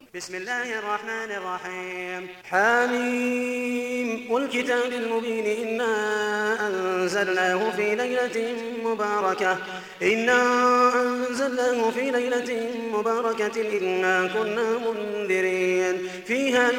بسم الله الرحمن الرحيم حميم والكتاب المبين إنا أنزلناه في ليلة مباركة إنا كنا منذرين فيها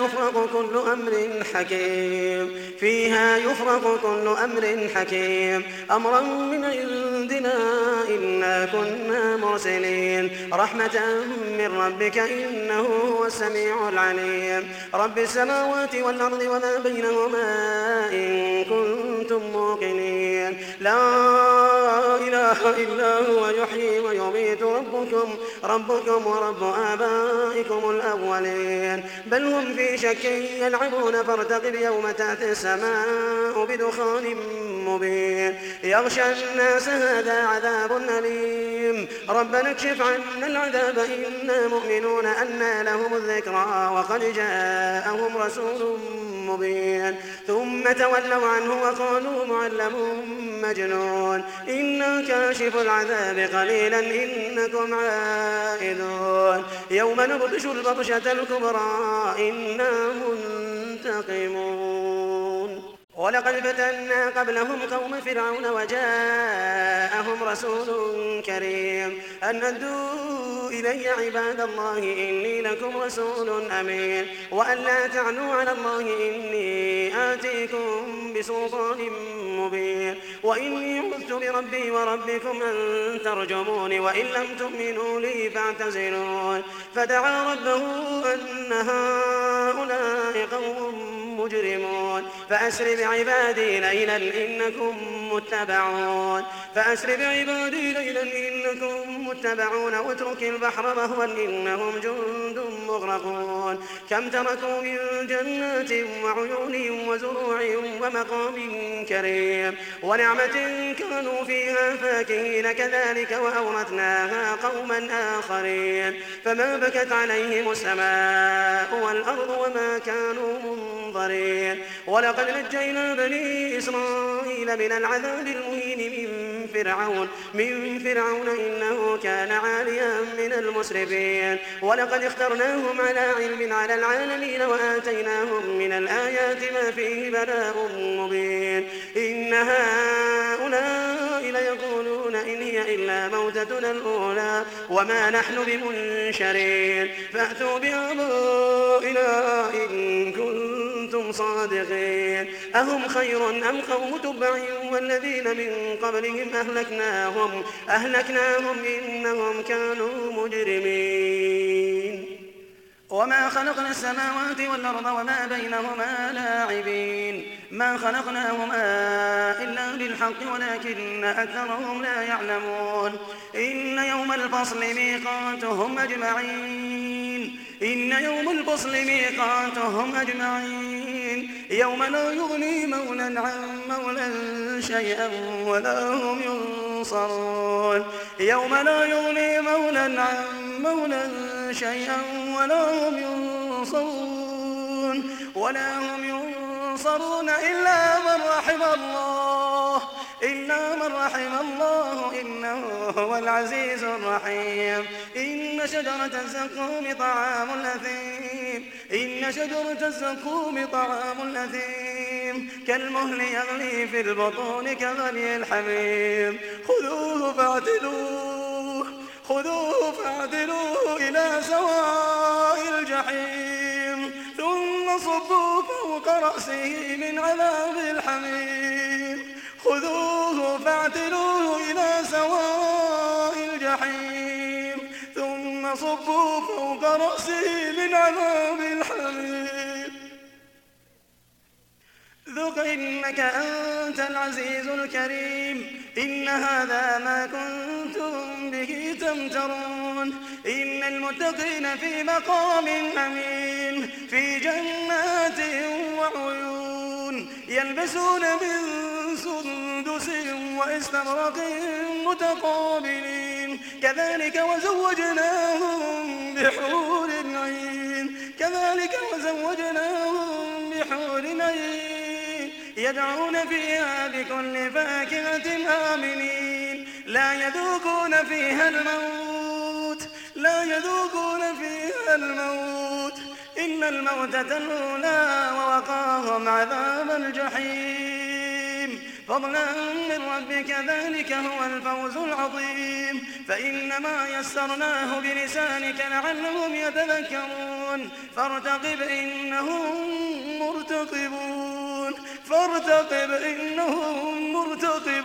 يفرق كل أمر حكيم أمرا من عندنا إنا كنا مرسلين رحمة من ربك إنه هو السميع العليم رب السماوات والأرض وما بينهما إن كنتم موقنين لا إله إلا هو يحيي ويميت ربكم ورب آبائكم الأولين بل هم في شك يلعبون فارتقب يوم تأتي السماء بدخان مبين يغشى الناس هذا عذاب أليم ربنا اكشف عنا العذاب إنا مؤمنون أنى لهم الذكرى وقد جاءهم رسول مبين ثم تولوا عنه وقالوا معلم مجنون إنا كاشف العذاب قليلا إنكم عائدون يوم نبطش البطشة الكبرى إنا منتقمون ولقد فتنا قبلهم قوم فرعون وجاءهم رسول كريم أن أدوا إلي عباد الله إني لكم رسول أمين وأن لا تعلوا على الله إني آتيكم بسلطان مبين وإني عذت بربي وربكم أن ترجمون وإن لم تؤمنوا لي فاعتزلون فدعا ربه أن هؤلاء قوم مجرمون فأسر بعبادي ليلا إنكم متبعون واترك البحر رهوا إنهم جند مغرقون كم تركوا من جنات وعيون وزروع ومقام كريم ونعمة كانوا فيها فاكهين كذلك وأورثناها قوما آخرين فما بكت عليهم السماء والأرض وما كانوا منظرين ولقد نجينا بني إسرائيل من العذاب المهين من فرعون إنه كان عاليا من المسرفين ولقد اخترناهم على علم على العالمين وآتيناهم من الآيات ما فيه بلاء مبين إن هؤلاء ليقولون إن هي إلا موتتنا الأولى وما نحن بمنشرين فأتوا بآبائنا إن كنتم صادقين أهم خير أم قوم تبع والذين من قبلهم أهلكناهم إنهم كانوا مجرمين وما خلقنا السماوات والأرض وما بينهما لاعبين ما خلقناهما إلا بالحق ولكن أكثرهم لا يعلمون إن يوم الفصل ميقاتهم أجمعين يوم لا يغني مولى عن مولى شيئا ولا هم ينصرون إلا من رحم الله إنه هو العزيز الرحيم إن شجرة الزقوم طعام الأثيم كالمهل يغلي في البطون كغلي الحميم خذوه فاعدلوه إلى سواء الجحيم ثم صبوا فوق رأسه من عذاب الحميم ذق إنك أنت العزيز الكريم إن هذا ما كنتم به تمترون إن المتقين في مقام أمين في جنات وعيون يلبسون من سندس واستبرق متقابلين كذلك وزوجناهم بحور عين يدعون فيها بكل فاكهة آمنين لا يذوقون فيها الموت إلا الموتة الأولى ووقاهم عذاب الجحيم فضلا من ربك ذلك هو الفوز العظيم فإنما يسرناه بلسانك لعلهم يتذكرون فارتقب إنهم مرتقبون